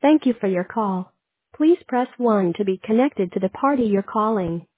Thank you for your call. Please press 1 to be connected to the party you're calling.